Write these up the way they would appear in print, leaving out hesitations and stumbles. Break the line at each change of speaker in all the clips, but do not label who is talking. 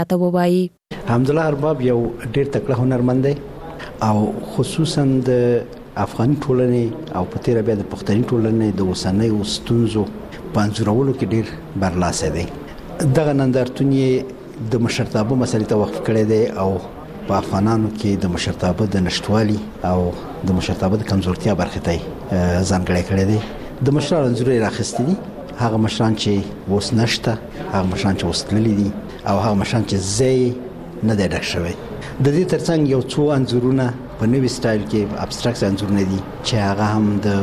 ته وایي.
حمدالله ارباب یو ډیر تکړه هنرمند دی او خصوصا د افغاني ټولنې او په تیر بیا د پښتني ټولنې د اوسنۍ ستونزو په انځورولو کې ډیر برلاسه دی. دغه نندارتون یې د مشرتابه مسلې ته وقف کړی دی او په افغانانو کې د مشرتابه د نشټوالي او د مشرتابه د کمزورتیا برخې ته ځانګړی کړی دی. د مشرانو انځور یې راخیستي دي، هغه مشران چې اوس نشته، هغه مشران چې اوس تللي دي او هغه مشران چې ځای نه دی ډک شوی. د دې ترڅنګ یو څو انځورونه په نوي سټایل کې ابستراکټ انځورونه دي چې هغه هم د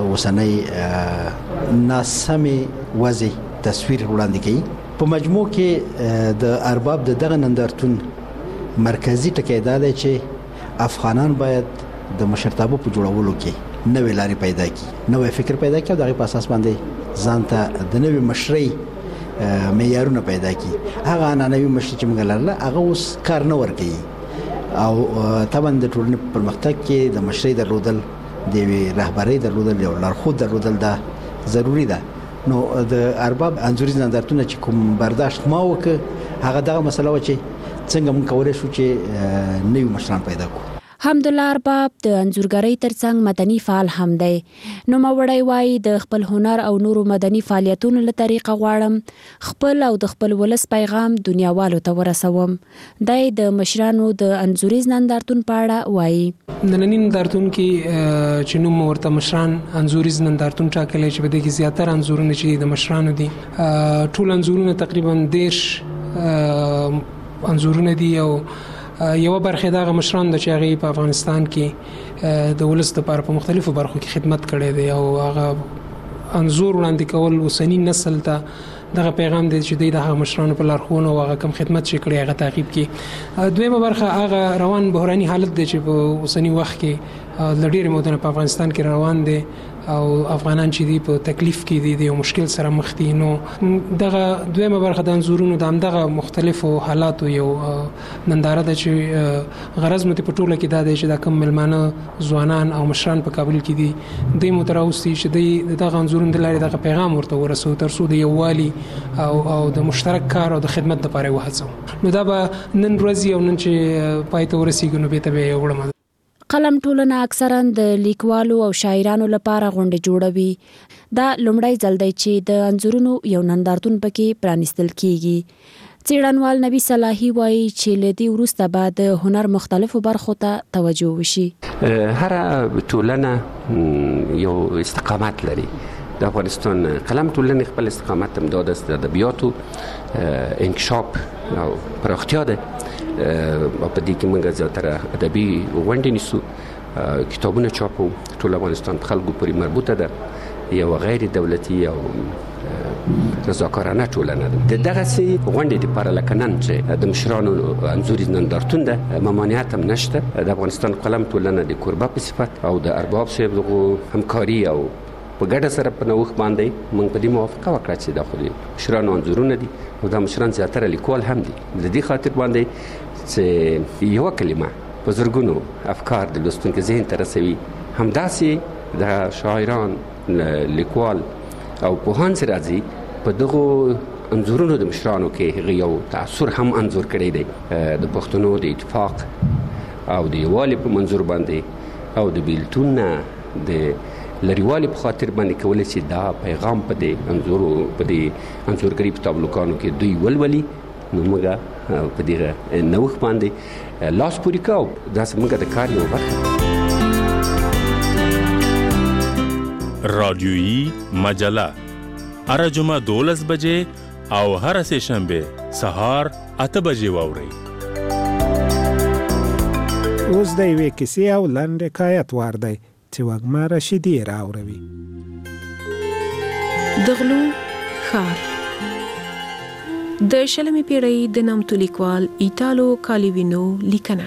اوسنۍ ناسمې وضع تصویر وړاندې کوي. په مجموع کې د ارباب دغه نندارتون مرکزی ټکی دا دی چې افغانان باید د مشرتابه په جوړولو کې نوې لارې پیدا کړي، نوې فکر پیدا کړي او دغه په اساس باندې ځان ته د نوې مشرۍ معیارونه پیدا کړي. هغه عنعنوي مشري چې موږ لرله هغه اوس کار نه ورکوي او طبعا د ټولنې په پرمختګ کې د مشرۍ درلودل، د یوې رهبرۍ درلودل، یو لارښود درلودل دا ضروري ده. نو د ارباب انځوریز نندارتون چې کوم برداشت ما وکړ هغه دغه مسله و چې څنګه موږ کولی شو چې نوي مشران پیدا کړو.
حمدالله ارباب د انځورګرۍ ترڅنګ مدني فعال هم دی. نوموړی وایي د خپل هنر او نورو مدني فعالیتونو له طریقه غواړم خپل او د خپل ولس پیغام دنیاوالو ته ورسوم. دی د مشرانو د انځوریز نندارتون په اړه وایي.
د ننني نندارتون کې چې نوم ورته مشران انځوریز نندارتون ټاکلی چې په دې کې زیاتره انځورونه چې د مشرانو دي، ټول انځورونه تقریبا 10 انځورونه دي او یو برخه دغه مشران د چې په افغانستان کې د ولس لپاره په مختلفو برخو کې خدمت کړی دی او هغه انځور وړاندې کول اوسنی نسل ته دغه پیغام دی چې دغه مشرانو په لارښوونه او هغه کم خدمت چې کړی هغه تعقیب کړي. دویمه برخه هغه روان بحراني حالت دی چې په اوسنی وخت کې د ډېرې مودې په افغانستان کې روان دی او افغانان چې دی په تکلیف کې دي د یو مشکل سره مخ دي. نو دغه دویمه برخه د انځورونو د همدغه مختلفو حالاتو یو ننداره ده چې غرض مو په ټوله کې دا دی چې دا کم ملمانه ځوانان او مشران په کابل کې دي دوی متراوستي چې دغه انځورونو د لارې دغه پیغام ورته ورسو تر څو د یووالي او د مشترک کار او د خدمت لپاره وهڅو. نو دا به نن ورځ او نن چې پای ته ورسیږو نو به ته وړم.
قلم ټولنه اکثرا د لیکوالو او شاعرانو لپاره غونډې جوړوي. دا لومړی ځل دی چې د انځورونو یو نندارتون پکې پرانیستل کیږي. څېړنوال نبی صلاحي وایي چې له دې وروسته به د هنر مختلفو برخو ته توجه وشي.
هر ټولنه یو استقامت لري. د افغانستان قلم ټولنې خپل استقامت هم داده است، د ادبیاتو انکشاف او پراختیا ده. په دې کې موږ زیاتره ادبي غونډې نیسو، کتابونه چاپو. ټول افغانستان په خلکو پورې مربوطه ده، یو غیر دولتي او رضاکارانه ټولنه ده. د دغسې غونډې دپاره لکه نن چې د مشرانو انځوریز نندارتون ده ممانعت هم نشته. د افغانستان قلم ټولنه د کوربه په صفت او د ارباب صاحب دغو همکاري او په ګډه سره په نوښت باندې موږ په دې موافقه وکړه چې دا خو د مشرانو انځورونه دي او دا مشران زیاتره لیکوال هم دي. د دې خاطر باندې چې یوه کلمه په زرګونو افکار د لوستونکي ذهن ته رسوي، همداسې د شاعران، لیکوال او پوهان چې راځي په دغو انځورونو د مشرانو کې هغه یو تاثر هم انځور کړی دی د پښتنو د اتفاق او د یووالي په منظور باندې او د بیلتون نه د لریوالي په خاطر باندې کولی چې دا پیغام په دې انځورګري په تابلوکانو کې دوی ولولي. نو موږ په دې نوښت باندې لاس پورې کوو. داسې موږ د کار یو برخه.
رادیویی مجله هره جمعه 12 بجې او هره سه شنبه سهار 8 بجې واورئ.
اوس د یوې کیسې او لنډ حکایت وار دی چې وږمه رشیدي راوروي.
د غلو ښار د 20مې پیړۍ د نامتو لیکوال ایټالو کالیوینو لیکنه.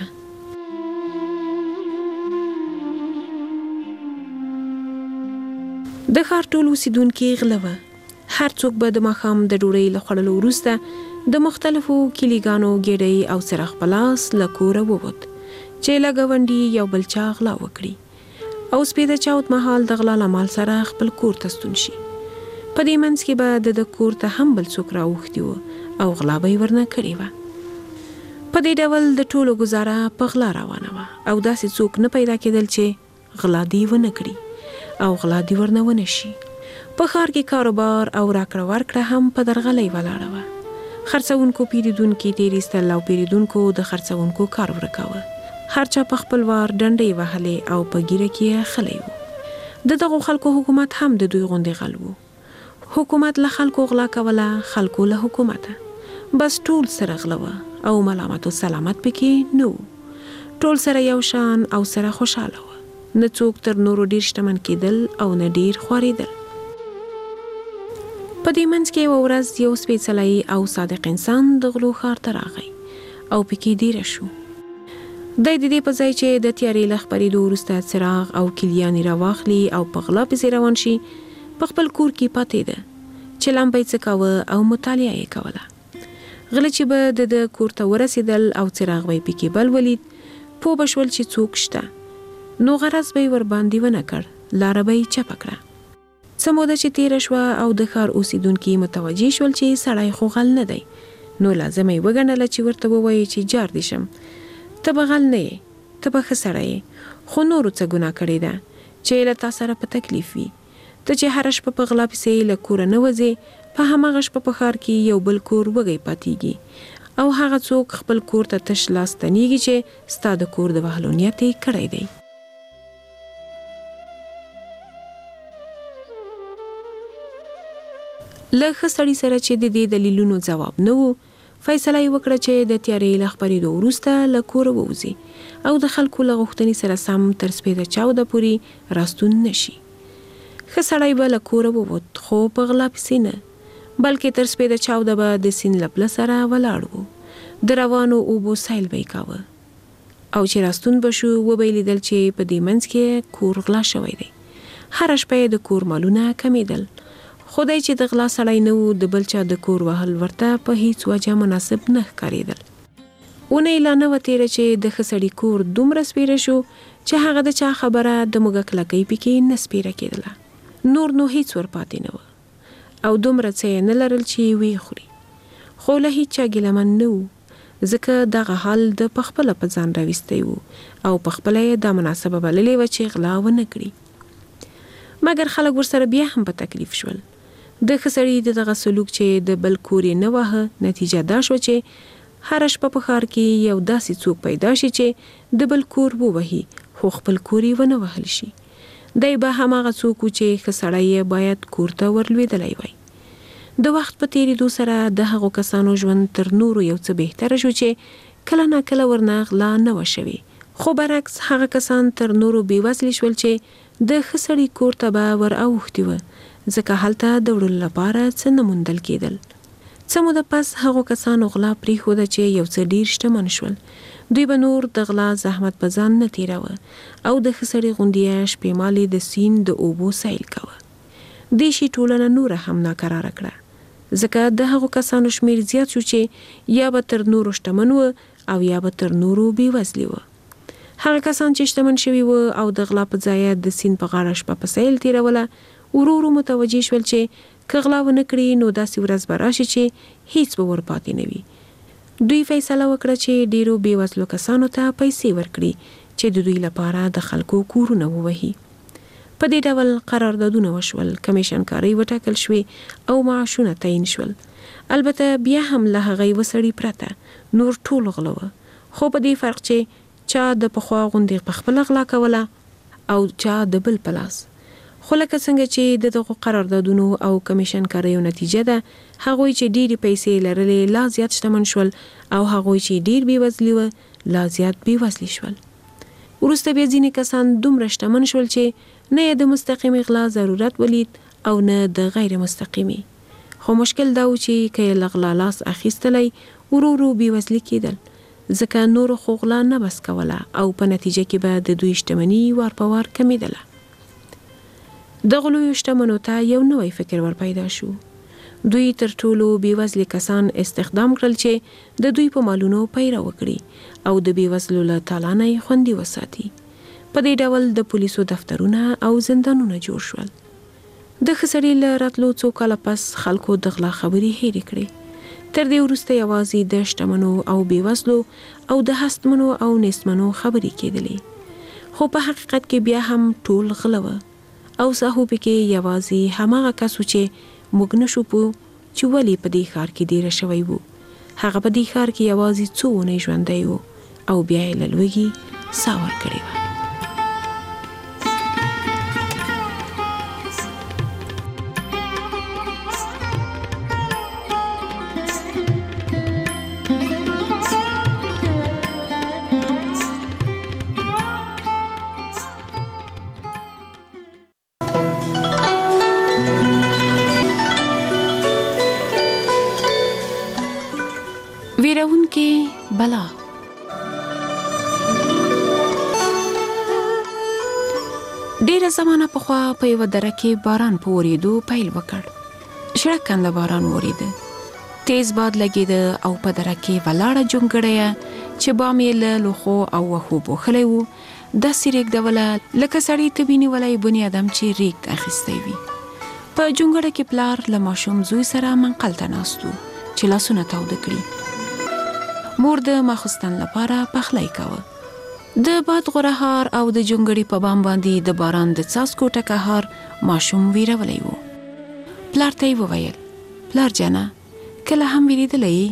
د ښار ټول اوسیدونکي غله وه. هر څوک به د ماښام د ډوډۍ له خوړلو وروسته د مختلفو کلیګانو ګېډۍ او څراغ په لاس له کوره ووت چې له ګاونډي یو بل چا غلا وکړي او سپېده چاوت مهال د غلا له مال سره خپل کور ته ستون شي. په دې منځ کې به د کور ته هم بل څوک راوښتي وو او غلا به یې ورنه کړې وه. په دې ډول د ټولو گزاره په غلا روانه وه او داسې څوک نه پیدا کېدل چې غلا دی ونه کړي او غلا دی ورنه ونه شي. په ښار کې کاروبار او راکړه ورکړه هم په درغلۍ ولاړه وه. خرڅونکو پیرودونکي تیر ایستل او پیرودونکو د خرڅونکو کار ورکاوه. هر چا په خپل وار ډنډې وهلې او په ګیره کې خلی و. د دغو خلکو حکومت هم د دوی غوندې غل و. حکومت له خلکو غلا کوله، خلکو له حکومته. بس ټول سره غله وه او ملامت و سلامت پکې نه و. ټول سره یو شان او سره خوشحاله وه. نه څوک تر نورو ډیر شتمن کېدل او نه ډیر خوارېدل. په دې منځ کې یوه ورځ یو سپېڅلی او صادق انسان د غلو ښار ته راغی او پکې دیره شو. دی د دې په ځای چې د تیارې له خپرېدو وروسته څراغ او کلیانې راواخلي او په غلا پسې روان شي، په خپل کور کې پاتې ده چې لمبه یې څه کاوه او مطالعه یې کوله. غله چې به د کور ته ورسېدل او څراغ به یې پکې بل ولید، پوه به شول چې څوک شته، نو غرض به یې ورباندې ونه کړ، لاره به یې چپه کړه. څه موده چې تیره شوه او د ښار اوسېدونکي متوجه شول چې سړی خو غل نه دی، نو لازمه یې وګڼله چې ورته ووایي چې جار دې شم، ته به غل نه یې، ته به ښه سړی یې، خو نورو څه ګناه کړې ده چې له تا سره په تکلیف وي. ته چې هره شپه په غلا پسې له کوره نه وځې، په هماغه شپه په ښار کې یو بل کور وږی پاتېږي او هغه څوک خپل کور ته تش لاس تنېږي چې ستا د کور د وهلو نیت یې کړی دی. له ښه سړي سره چې د دې دلیلونو ځواب نه و، فیصله یې وکړه چې د تیارې له خپرېدو وروسته له کوره ووځي او د خلکو له غوښتنې سره سم تر سپېده چاوده پورې راستون نه شي. ښه سړی به له کوره ووت، خو په غلا پسې نه، بلکې تر سپېده چاوده به د سیند له پله سره ولاړ و. د روانو اوبو سیل به یې کاوه او چې راستون به شو، وبه یې لیدل چې په دې منځ کې کور غلا شوی دی. هره شپه یې د کور مالونه کمېدل. خدای چې د غلا سړی نه و، د بل چا د کور وهل ورته په هیڅ وجه مناسب نه ښکارېدل. اونۍ لا نه وه تېره چې د ښه سړي کور دومره سپېره شو چې هغه د چا خبره د موږک لکۍ پکې نه سپېره کېدله. نور نو هیڅ ورپاتې نه وه او دومره څه یې نه لرل چې ویې خوري. خو له هیڅ چا ګیلمن نه و، ځکه دغه حال د پخپله په ځان راویستی و او پخپله یې دا مناسبه بللې وه چې غلا ونه کړي. مګر خلک ورسره بیا هم په تکلیف شول. د ښه سړي د دغه سلوک چې د بل کور یې نه واهه، نتیجه دا شوه چې هره شپه په ښار کې یو داسې څوک پیدا شي چې د بل کور ووهي، خو خپل کور یې ونه وهل شي. دی به هماغه څوک و چې ښه سړی یې باید کور ته ورلوېدلی وای. د وخت په تېرېدو سره د هغو کسانو ژوند تر نورو یو څه بهتره شو چې کله ناکله ورنه غلا نه وه شوې، خو برعکس هغه کسان تر نورو بېوزلي شول چې د ښه سړي کور ته به ور اوښتي وه، ځکه هلته د وړلو لپاره څه نه موندل کېدل. څه موده پس هغو کسانو غلا پرېښوده چې یو څه ډېر شتمن شول. دوی به نور د غلا زحمت په ځان نه تېراوه او د ښه سړي غوندې شپېمالې د سیند د اوبو سیل کوه. دې شي ټولنه نوره هم ناکراره کړه، ځکه د هغو کسانو شمېر زیات شو چې یا به تر نورو شتمن و او یا به تر نورو بېوزلي و. هغه کسان چې شتمن شوي و او د غلا په ځایه د سیند په غاړه شپه په سیل تېروله، ورو ورو متوجه شول چې که غلا ونه کړي نو داسې ورځ به راشي چې هیڅ به ورپاتې نه وي. دوی فیصله وکړه چې ډیرو بېوزلو کسانو ته پیسې ورکړي چې د دوی لپاره د خلکو کورونه ووهي. په دې ډول قراردادونه وشول، کمیشنکارۍ وټاکل شوې او معاشونه تعیین شول. البته بیا هم له هغه یوه سړي پرته نور ټول غله وه، خو په دې فرق چې چا د پخوا غوندې پخپله غلا کوله او چا د بل په لاس. خو لکه څنګه چې د دغو قراردادونو او کمیشنکاریو نتیجه ده، هغوی چې ډېرې پیسې لرلې لا زیات شتمن شول او هغوی چې ډېر بېوزلي وه لا زیات بېوزلي شول. وروسته بیا ځینې کسان دومره شتمن شول چې نه یې د مستقیمې غلا ضرورت ولید او نه د غیر مستقیمې. خو مشکل دا و چې که یې له غلا لاس اخیستلی، ورو ورو بېوزلي کېدل، ځکه نورو خو غلا نه بس کوله او په نتیجه کې به د دوی شتمني وار په وار کمېدله. دغو لویو شتمنو ته یو نوی فکر ور پیدا شو. دوی تر ټولو بېوزلي کسان استخدام کړل چې د دوی په مالونو پیره وکړي او د بېوزلو له تالانه یې خوندي وساتي. په دې ډول د پولیسو دفترونه او زندانونه جوړ شول. د ښه سړي له راتلو څو کاله پس خلکو د غلا خبرې هېرې کړې. تر دې وروسته یوازې د شتمنو او بېوزلو او د هستمنو او نېستمنو خبرې کېدلې، خو په حقیقت کې بیا هم ټول غله وه او ساهو پکې یوازې هماغه کس و چې موږ نشو پوه چې ولې په دې ښار کې ډېره شوی و. هغه په دې ښار کې یوازې څو اونۍ ژوندی و او بیا یې له لوږې ساه ورکړې وه. ویرونکې بلا. ډیره زمانه پخوا په یوه دره کې باران په ورېدو پیل وکړ. شړک کنده باران ورېده، تیز باد لګېده او په دره کې ولاړه جونګړی چې بام یې له لوښو او وښو پوښلی و داسې رېږدوله لکه سړی تبې نیولی بني ادم چې رېږد اخیستی وي. په جونګړه کې پلار له ماشوم زوی سره منقل ته ناست و چې لاسونه تاوده کړي. مور د ماخوستن لپاره پخلی کوه. د باد غورهار او د جونګړې په بام باندې د باران د څاڅکو ټکهار ماشوم ویرولی و. پلار ته یې وویل: پلار جانه، کله هم ویرېدلی؟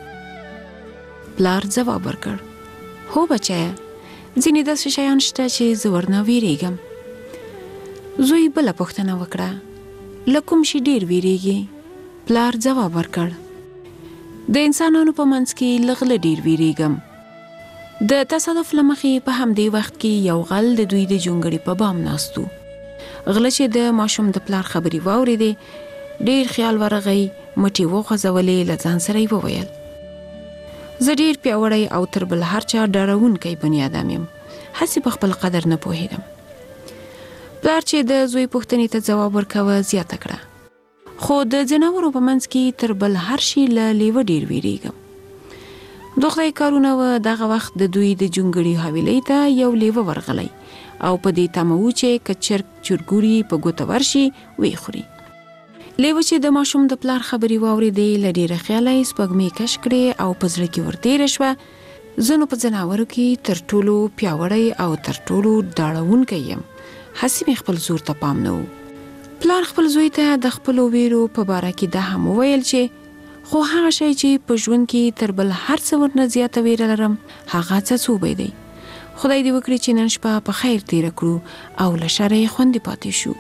پلار ځواب ورکړ: هو بچیه، ځینې داسې شیان شته چې زه ورنه ویرېږم. زوی بله پوښتنه وکړه: له کوم شي ډېر ویرېږي؟ پلار ځواب ورکړ: د انسانانو په منځ کې له غله ډېر ویرېږم. د تصادف له مخې په همدې وخت کې یو غل د دوی د جونګړې په بام ناست و. غله چې د ماشوم د پلار خبرې واورېدې ډېر خیال ورغی، مټې وخوځولې، له ځان سره یې وویل: زه ډېر پیاوړی او تر بل هر چا ډارونکی بني ادم یم، هسې په خپل قدر نه پوهېدم. پلار چې د زوی پوښتنې ته ځواب ورکوه زیاته کړه: خو د ځناورو په منځ کې تر بل هر شي له لیوه ډېر ویرېږم. د خدای کارونه و، دغه وخت د دوی د جونګړې حویلۍ ته یو لیوه ورغلی او په دې تمه و چې که چرګ چرګوري په ګوته ورشي ویې خوري. لیوه چې د ماشوم د پلار خبرې واورېدې له ډېره خیاله یې سپوږمۍ کش کړې او په زړه کې ورتېره شوه: زه نو په ځناورو کې تر ټولو پیاوړی او تر ټولو ډاړونکی یم، هسې مې خپل زور ته پام نه و. پلار خپل زوی ته د خپلو ویرو په باره کې دا هم وویل چې خو هغه شی چې په ژوند کې تر بل هر څه ورنه زیاته ویره لرم هغه څڅوبی دی. خدای دې وکړي چې نن شپه په خیر تیره کړو او له شره یې خوندې پاتې شو.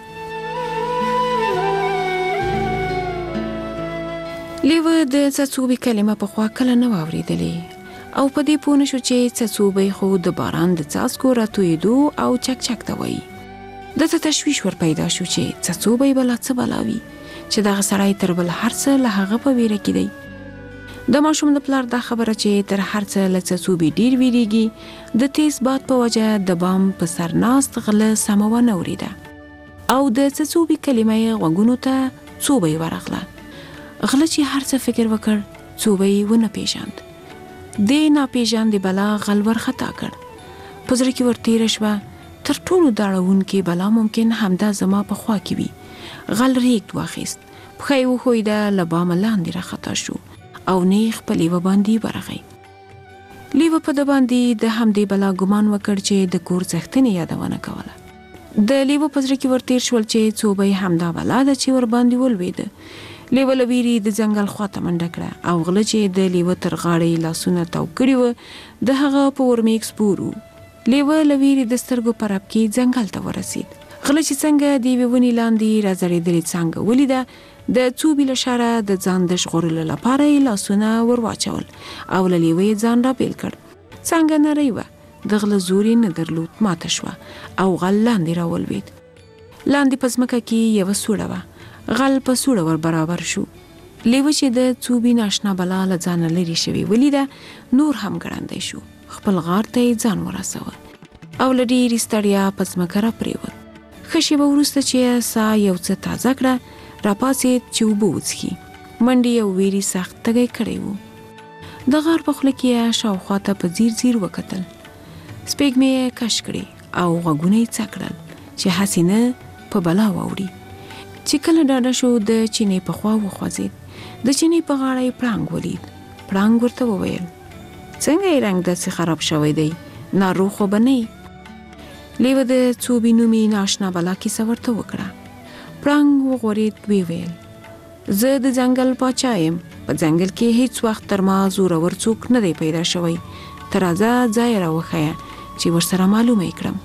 لیوه د څڅوبي کلمه پخوا کله نه واورېدلې او په دې پوه نه شو چې څڅوبی خو د باران د څاڅکو راتویېدو او چک چک ته وایي. دته تشویش ور پیدا شو چې څڅوبی بلا څه بلا وي چې دغه سړی تر بل هر څه له هغه په ویره کې دی. د ماشوم د پلار دا خبره چې تر هر څه له څڅوبي ډېر ویرېږي د تیز باد په وجه د بام په سر ناست غله سمه ونه اورېده او د څڅوبي کلمه یې غوږونو ته څوبی ورغله. غله چې هر څه فکر وکړ څوبی ونه پیژاند. دې ناپیژاندې بلا غل ورخطا کړ. په زړه کې ورتېره شوه: تر ټولو داړونکې بلا ممکن همدا زما په خوا کې وي. غل ریږد واخیست، پښه یې وښویده، له بامه لاندې راخطا شو او نیغ په لیوه باندې ورغی. لیوه په ده باندې د همدې بلا ګمان وکړ چې د کور څښتنې یادونه کوله. د لیوه په زړه کې ورتېر شول چې څوبی همدا بلا ده چې ور باندې ولوېده. لیوه له ویرې د ځنګل خواته منډه کړه او غله چې د لیوه تر غاړې لاسونه تاو کړي وه د هغه په ورمېږ سپور و. لیوه له ویرې د سترګو په رپ کې ځنګل ته ورسید. غله چې څنګه د یوې ونې لاندې راځړېدلې څانګه ولیده د څوبي له شره د ځان د ژغورلو لپاره یې لاسونه ور واچول او له لیوه یې ځان را بېل کړ. څانګه نرۍ وه، د غله زور یې نه درلود، ماته شوه او غل لاندې راولوېد. لاندې په ځمکه کې یوه سوړه وه. غل په سوړه ور برابر شو. لیوه چې د څوبي ناشنا بلا له ځانه لرې شوې ولیده نور هم ګړندی شو. خپل غار ته یې ځان ورسوه او له ډېرې ستړیا په ځمکه را پرېوت. ښه شېبه وروسته چې ساه یو څه تازه کړه راپاڅېد چې اوبه وڅښي. منډې او ویرې سخت تږی کړی و. د غار په خوله کې یې شاوخوا ته په ځیر ځیر وکتل. سپېږمۍ یې کش کړې او غوږونه یې څک کړل چې هسې نه په بلا واوړي. چې کله ډاډه شو د چینې په خوا وخوځېد. د چینی په غاړه یې پړانګ ولید. پړانګ ورته وویل څنګه یې رنګ داسې خراب شوی دی، ناروغ خو به نه یې؟ لیوه د څو بینومي ناشنا بلا کیسه ورته وکړه. پړانګ وغورېد، ویې ویل زه د ځنګل پاچا یم، په ځنګل کې هیڅ وخت تر ما زورور څوک نه دی پیدا شوی. ته راځه ځای راوښیه چې ورسره معلومه یې کړم.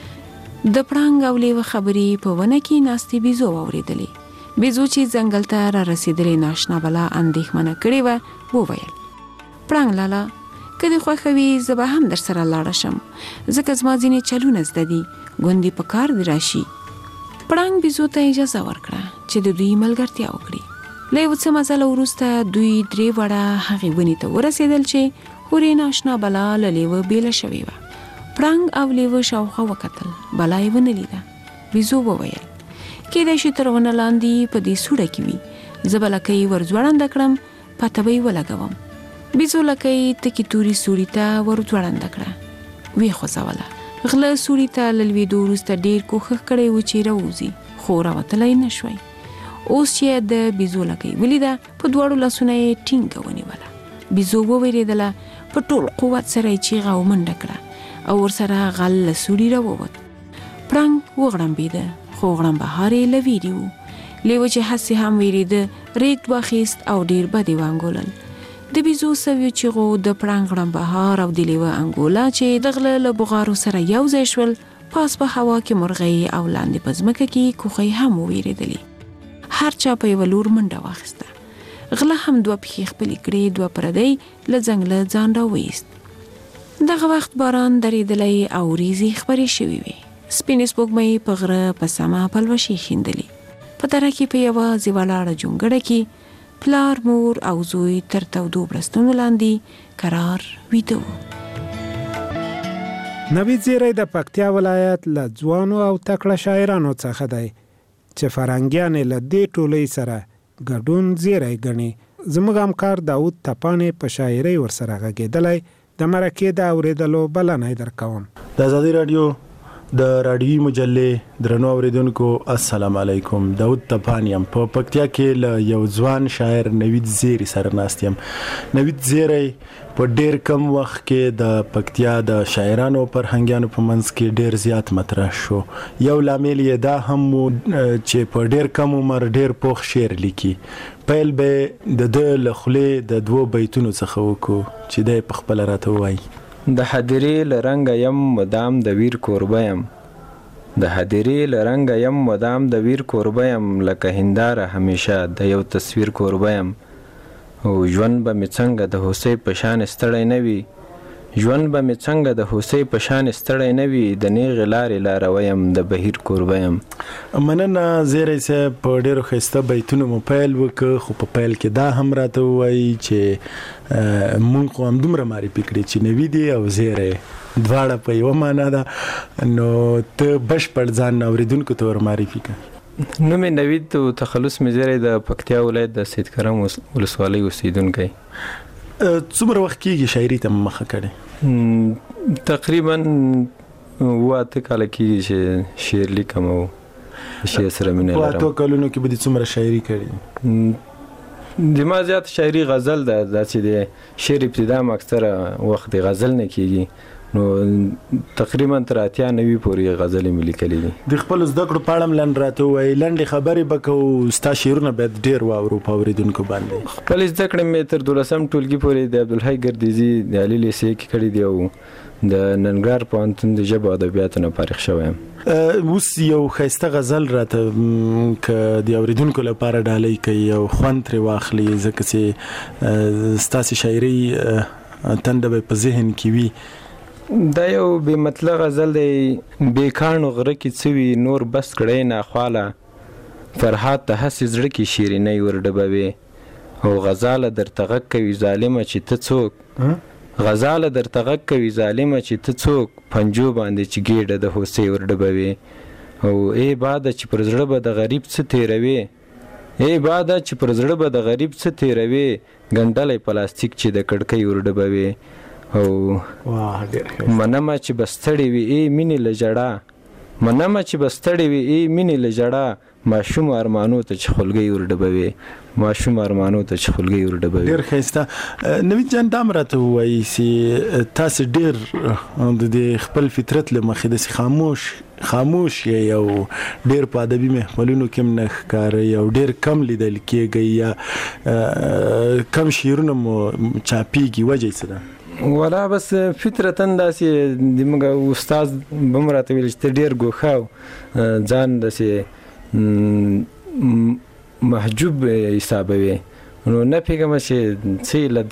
د پړانګ او لیوه خبرې په ونه کې ناستې بیزو واورېدلې. بیزو چې ځنګل ته را رسېدلې ناشنا بلا اندېښمنه کړې وه، وویل پړانګ لالا که دې خوښه وي زه به هم در سره لاړه شم، ځکه زما ځینې چلونه زده دي، ګوندې په کار دې راشي. پړانګ بیزو ته اجازه ورکړه چې د دوی ملګرتیا وکړي. له یو څه مزله وروسته دوی 3 وړه هغې ونې ته ورسېدل چې هورې ناشنا بلا له لیوه بیله شوې وه. پړانګ او لیوه شاوخوا وکتل، بلا یې ونه لیده. بیزو وویل کیدای شي تر ونه لاندې په دې سوړه کې وي، زه به لکۍ ور ځوړنده کړم، پته به یې ولګوم. بیزو لکۍ تکې تورې سوړي ته ور ځوړنده کړه، ویې خوځوله. غله سوړي ته له لوېدو وروسته ډېر کوښښ کړی و چې راووځي، خو راوتلی نه شوی. اوس چې د بیزو لکۍ ولیده، په دواړو لاسونه یې ټینګه ونیوله. بیزو وویرېدله، په ټول قوت سره یې چیغه او منډه کړه او ورسره غل له سوړي راووت. پړانګ وغړمبېده، خو غړمبهار یې له ویرې و. لیوه چې هسې هم ویرېده، ریګ واخیست او ډېر بد یې وانګولل. د بیزو سویو چیغو د پړانګ غړمبهار او د لیوه انګولا چې د غله له بغارو سره یو ځای شول، پاس په هوا کې مرغۍ او لاندې په ځمکه کې کوخۍ هم وویرېدلې. هر چا په یوه لور منډه واخیسته. غله هم 2 پښې خپلې کړې، 2 پردی له ځنګله ځان راوایست. دغه وخت باران درېدلی او وریځې خپرې شوې وې. سپینې سپوږمۍ په غره په سمه پلوشې ښیندلې. په دره کې په یوازې ولاړه جونګړه کې پلار، مور او زوی تر تودو برستونو لاندې کرار ویده وو.
نوید زیری د پکتیا ولایت له ځوانو او تکړه شاعرانو څخه دی چې فرهنګیان له دې ټولۍ سره ګډون زیری ګڼي. زموږ همکار داود تپانې په شاعرۍ ورسره غږېدلی. د مرکې د اورېدلو بلنه یې درکوم.
د ازادي راډیو د راډیوي مجلې درنو اوریدونکو السلام علیکم. داود تپان یم، په پکتیا کې له یو ځوان شاعر نوید زیری سره ناست یم. نوید زیری په ډیر کم وخت کې د پکتیا د شاعرانو او فرهنګیانو په منځ کې ډیر زیات مطرح شو. یو لامل یې دا هم و چې په ډیر کم عمر ډیر پوخ شعر لیکي. پیل به د ده له خولې د 2 بیتونو څخه وکړو چې دی په خپله راته ووایي.
د حدیرې له رنګه یم مدام د ویر کوربه یم، د حدیرې له رنګه یم مدام د ویر کوربه یم، لکه هنداره همیشه د یو تصویر کوربه یم. او ژوند به مې څنګه د هوسۍ په شان ستړی نه وي، ژوند به مې څنګه د هوسۍ په شان ستړی نه وي، د نیغې لارې لاروی یم، د بهیر کوربه یم.
مننه زیری صاحب، په ډیرو ښایسته بیتونو مو پیل وکړ، خو په پیل کې دا هم راته ووایي چې مونږ خو همدومره معرفي کړي چې نوید او زیری دواړه په یوه معنا ده، نو ته بشپړ ځان اورېدونکو ته ور معرفي کړه.
نوم یې نوید و، تخلص مې زیری د پکتیا ولایت د سید کرم ولسوالۍ اوسیدونکی.
څومره وخت کېږي شاعري ته مخه کړې؟
تقریبا 8 کاله کېږي چې شعر لیکم او شعر سره مینه لرم.
8 کلونو کې به دې څومره شاعري کړې؟
د ما زیات شاعري غزل ده، داسې د شعر ابتدا م اکثره وخت د غزل نه کېږي، نو تقریبا تر 80-90 پورې غزلې مې لیکلې دي.
د خپل زده کړو په اړه هم لنډ راته ووایي. لنډې خبرې به کوو، ستا شعرونه باید ډېر واورو په اورېدونکو باندې.
خپل زده کړې مې تر 12م ټولګي پورې د عبدالحی ګردیزي د علي لیسې کې کړي دي او د ننګرهار پوهنتون د ژبو او ادبیاتو نه فارغ شوی یم.
اوس یو ښایسته غزل راته که د اورېدونکو لپاره ډالۍ کوي او خوند ترې واخلي، ځکه چې ستاسې شاعري تنده به په ذهن کې وي.
دا یو بې مطلب غزل دی. بې کاڼو غره کې څه وي نور بس کړی ناخواله، فرهاد ته هسې زړه کې شیرینۍ ور ډبوي، او غزاله درته غږ کوي ظالمه چې ته څوک، غزاله درته غږ کوي ظالمه چې ته څوک، پنجو باندې چې ګېډه د هوسۍ ور ډبوي. او ای باده چې پر زړه به د غریب څه تیروي، ای باده چې پر زړه به د غریب څه تیروي، ګنډلی پلاستیک چې د کړکۍ ور ډبوي. او منمه چې بستړې وي ای مینې له ژړا، منمه چې بستړې وي ای مینې له ژړا، ماشوم ارمانو ته چې خلګي ورډبوي ماشوم ارمانو ته چې خلګي ورډبوي.
ډیر ښایسته. نوید جان دا مرته وایي چې تاسو ډیر د خپل فطرت له مخې د خاموش یو ډیر په ادبي محفلونو کې نه ښکاري او ډیر کم لیدل کېږي یا کم شعرونه مو چاپیږي، وجه څه ده؟
ولا بس فطرتن داسې د موږ استاد به مو راته ویل چې ډیر ګوښه ځان داسې محجوب حسابوي، نو نه پیګم چې څه علت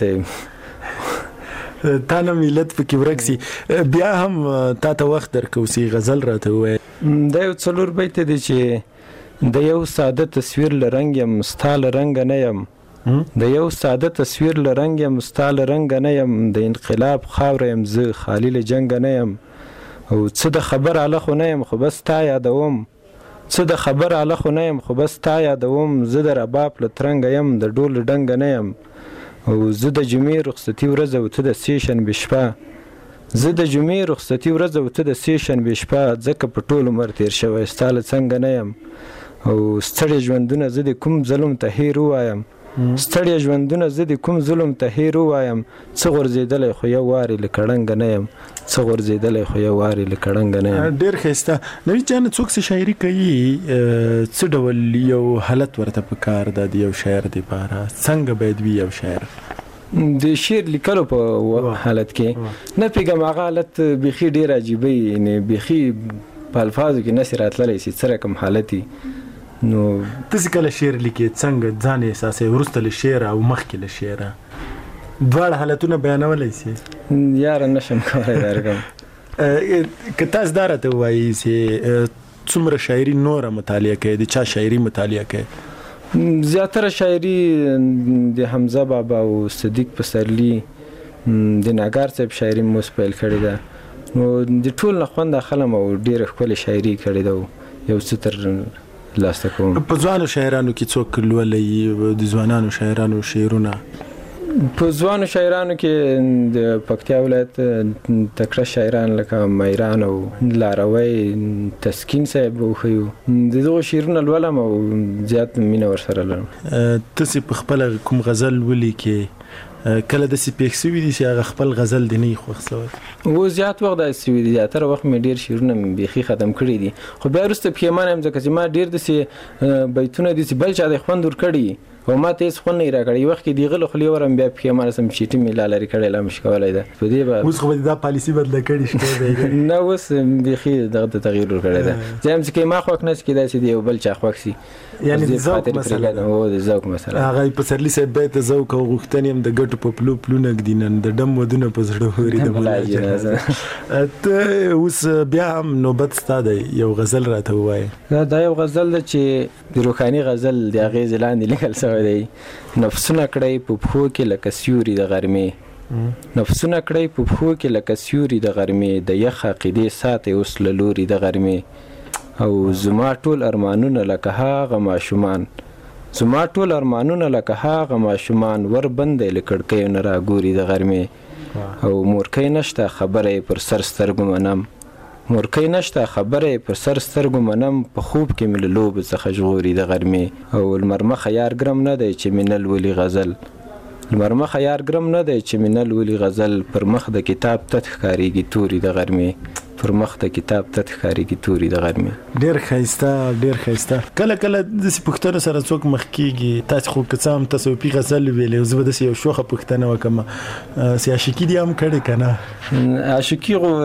دی
تا نه ملت پکې ورک سي. بیا هم تا ته وخت درکو سي غزل راته ووایې.
دا یو څلور بیت دی چې د یو ساده تصویر له رنګ یم ستا له رنګه نه یم، د یو ساده تصویر له رنګ یم ستا له رنګه نه یم، د انقلاب خاوره یم زه خالي له جنګه نه یم، او څه د خبر اله خو نه یم خو بس تا یادوم، څه د خبر اله خو نه یم خو بس تا یادوم، زه د رباب له ترنګه یم د ډول ډنګه نه یم، او زه د جمعې رخصتي ورځ او ته د سې شنبې شپه، زه د جمعې رخصتي ورځ او ته د سې شنبې شپه، ځکه په ټول عمر تېر شوی ستا له څنګه نه یم، او ستړي ژوندونه زه د کوم ظلم ته هیر ووایم، ستړي ژوندونه زه د کوم ظلم ته هیر ووایم، څه غورځېدلی خو یو وارې له کړنګه نه یم، څه غورځېدلی خو یو وارې له کړنګه نه یم.
ډېر ښایسته. نوید جان څوک چې شاعري کوي څه ډول یو حالت ورته په کار ده د یو شاعر دپاره؟ څنګه باید وي یو شاعر؟
د شعر لیکلو په حالت کې نه پیږم هغه حالت بیخي ډېر عجیبه یعنې بیخي په الفاظو کې نسې راتللی سي څه رقم حالت وي. نو
تاسې کله شعر لیکې څنګه ځان احساسوې وروسته له شعره او مخکې له شعره؟ دواړه حالتونه بیانولی سي؟
یاره نشم کولی دا رقم.
که تاسو دا راته ووایي چې څومره شاعري نوره مطالعه کوي، د چا شاعري مطالعه کوي؟
زیاتره شاعري د حمزه بابا او صدیق پسرلي د ناګار صاحب شاعري مو پیل کړې ده، نو د ټول نه خوند اخلم او ډېره ښکلې شاعري کړې ده، یو څه تر لاسته کوم.
په ځوانو شاعرانو کې څوک لولئ د ځوانانو شاعرانو شعرونه؟
په ځوانو شاعرانو کې د پکتیا ولایت تکړه شاعران لکه میران او لاروی تسکین صاحب وښیو، د دغو شعرونه لولم او زیات مینه ورسره لرم.
تاسې په خپله کوم غزل ولیکې کله داسې پېښ سوي دي چې هغه خپل غزل دې نه وي خوښ سوی؟
و زیات وخت داسې سوي دي، زیاتره وخت مې ډېر شعرونه مې بیخي ختم کړي دي، خو بیا وروسته پښیمانه یم ځکه چې ما ډېر داسې بیتونه دي چې بل چا د خوند ورکړي او ما ته هېڅ خوند نه یې راکړی. یو وخت کې د هغه له خولې ورم بیا پښیمانه سم چیټي مې لا لرې کړی لا مې شي کولی ده. په دې به
اوس خو به دې دا پالیسي بدله کړي شته
نه اوس بیخي دغه ته تغییر ورکړی ده. زه هم چې که ما خوښ نه سي کېدای سي د یو بل چا خوښ سي،
یعنې د ذوق مسله ده.
هو د ذوق مسله.
هغه پسرلي صاحب بیت د ذوق او غوښتنې هم د ګټو په پلو پلونه ږدي، نن د ډم ودونه په زړه هوري د ملا جنازه. ته اوس بیا هم نوبت ستا دی، یو غزل راته ووایې.
دا یو غزل ده چې د روحاني غزل د اغېزې لاندې لیکل شوی دی. نفسونه کړی په پښو کې لکه سیوري د غرمې، نفسونه کړی په پښو کې لکه سیوري د غرمې، د یخ عقیدې ساتي اوس له لوري د غرمې، او زما ټول ارمانونه لکه هغه ماشومان، زما ټول ارمانونه لکه هغه ماشومان، ور بندی له کړکیو نه راګوري د غرمې، او مورکۍ نشته خبره یې پر سر سترګو منم، مورکۍ نشته خبره یې پر سر سترګو منم، په خوب کې مې له لوبو څخه ژغوري د غرمې، او لمر مخه یار ګرم نه دی چې مې نه لولي غزل، لمر مخه یار ګرم نه دی چې مې نه لولي غزل، پر مخ د کتاب تت ښکارېږي توري د غرمې، پر مخ د کتاب تت ښکارېږي توري د غرمې.
ډېر ښایسته ډېر ښایسته. کله کله داسې پوښتنو سره څوک مخ کېږي، تاسې خو که څه هم تصوفي غزل ویلې، زه به داسې یو شوخه پوښتنه وکړم، چې عاشقي دې هم کړې که نه؟
عاشقي خو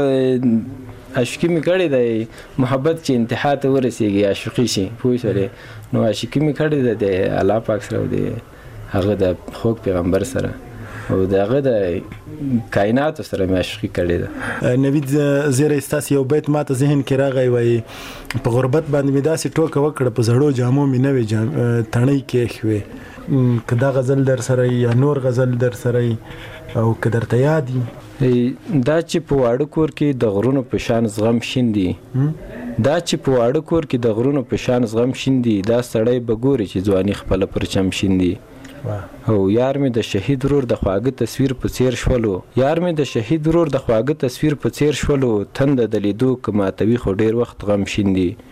عاشقي مې کړې ده، محبت چې انتها ته ورسېږي عاشقي شي پوه شولې، نو عاشقي مې کړې ده د الله پاک سره او د هغه د خوږ پیغمبر سره او د هغه د کائناتو سره مې عاشقي کړې ده.
نوید زیری ستاسې یو بیت ما ته ذهن کې راغی، وایي په غربت باندې مې داسې ټوکه وکړه، په زړو جامو مې نوې تڼۍ کېښوې. که دا غزل در سره یا نور غزل در سره او که درته یاد وي؟
دا چې په واړه کور کې د غرونو په شان زغم شیندي، دا چې په واړه کور کې د غرونو په شان زغم شیندي، دا سړی به ګوري چې ځواني خپله پرچم شیندي، او یار مې د شهید ورور د خواږه تصویر په څیر شولو، یار مې د شهید ورور د خواږه تصویر په څیر شولو، تنده د لیدو که ماتوي خو ډېر وخت غم شیندي،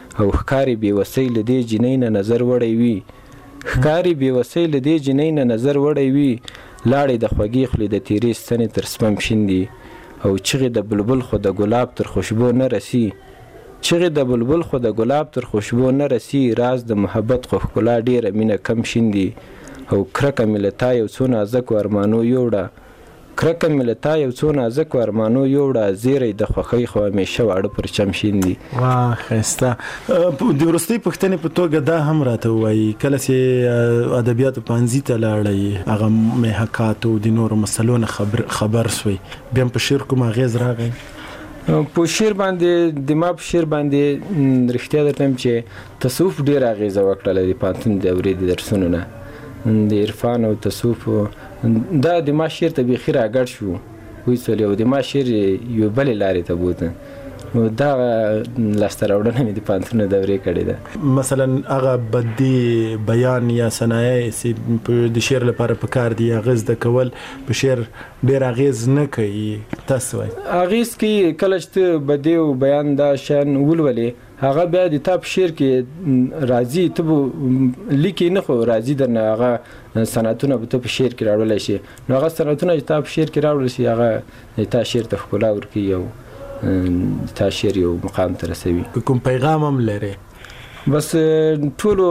او ښکاري بېوسۍ له دې جینۍ نه نظر وړی وي ښکاري بېوسۍ له دې جینۍ نه نظر وړی وي لاړې د خوږې خولې د تیرې ستنې تر سپم شیندي او چغې د بلبل خو د ګلاب تر خوشبو نه رسي چغې د بلبل خو د ګلاب تر خوشبو نه رسي راز د محبت خو ښکلا ډېره مینه کم شیندي او کرکه مې له تا یو څو نازکو ارمانو یوړه کرکه مې له تا یو څو نازکو ارمانو یوړه زیری د خوښۍ خو همیشه واړه پر چم شیندي.
واه ښایسته. د وروستۍ پوښتنې په توګه دا هم راته ووایي کله چې ادبیاتو پوهنځي ته لاړئ هغه محاکاتو د نورو مسلو نه خبر شوئ بیا هم په شعر کوم اغېز راغی؟
په شعر باندې د ما په شعر باندې رښتیا درته وایم چې تصوف ډېره اغېزه وکړله د پوهنتون د اورېدې درسونو نه د عرفان او تصوف دا د ما شعر ته بیخي راګډ شو ویڅولې او د ما شعر یو بلې لارې ته بوته نو دا لاسته راوړنه مې د پوهنتون د دورې کړې ده.
مثلا هغه بدي بیان یا صنایع چې د شعر لپاره پکار دي هغه زده کول په شعر ډېر اغېز نه کوي تاسو وایي؟
اغېز کوي کله چې ته بدي او بیان دا شیان ولولې هغه بیا د تا په شعر کې راځي ته به لیکې نه خو راځي درنه هغه صنعتونه به ته په شعر کې راوړلی شي نو هغه صنعتونه چې تا په شعر کې راوړل شي هغه د تا شعر ته ښکلا ورکوي او تا شعر یو مقام ته رسوي.
کوم پیغام هم لري؟
بس ټولو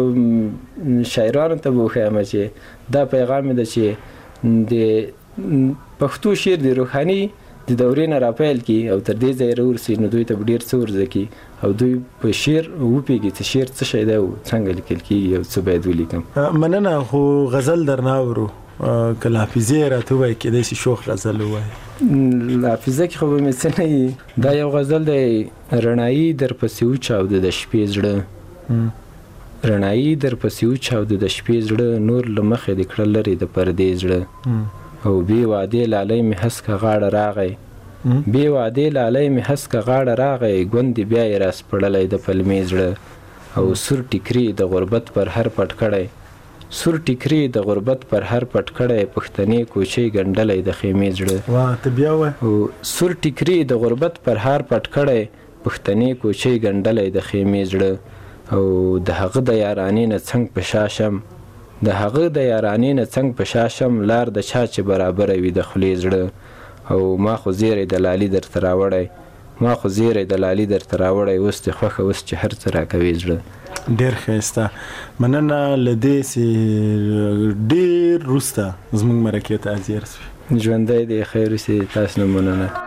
شاعرانو ته به وښیم چې دا پیغام ده چې د پښتو شعر د روحاني د دورې نه راپیل کړي او تر دې ځایه راورسي نو دوی ته به ډېر څه ورزده کړي او دوی په شعر وپوهېږي چې شعر څه شی دی او څنګه لیکل کېږي او څه باید ولیکم.
مننه. خو غزل درنه اورو که له حافظې راته ووایي کېدای شي شوخ غزل ووایي؟
له حافظه کې خو به مې څه نه وي دا یو غزل دی رڼایي درپسې وچاوده د شپې زړه رڼایي درپسې وچاوده د شپې زړه نور له مخې د کړه لرې د پردې زړه او بې وعدې لالی مې هسکه غاړه راغی بې وعدې لالی مې هسکه غاړه راغی ګوندې بیا یې راسپړلی د پلمې زړه او سور ټیکري د غربت پر هر پټ کړی سور ټیکري د غربت پر هر پټ کړی پښتنې کوچۍ ګنډلی د خیمې زړه
ته بیا وایه
او سور ټیکري د غربت پر هر پټ کړی پښتنې کوچۍ ګنډلی د خیمې زړه او د هغه د یارانې نه څنګ په شا شم د هغه د یارانې نه څنګ په شا شم لار د چا چې برابره وي د خولې زړه او ما خو زیری د لالي درته راوړی ما خو زیری د لالي درته راوړی اوس دې خوښه اوس چې هر څه راکوي زړه.
ډېر ښایسته. مننه له دې چې ډېر وروسته زموږ مرکې ته حاضر شوې.
ژوندی دی خیر اوسې تاسو نه مننه.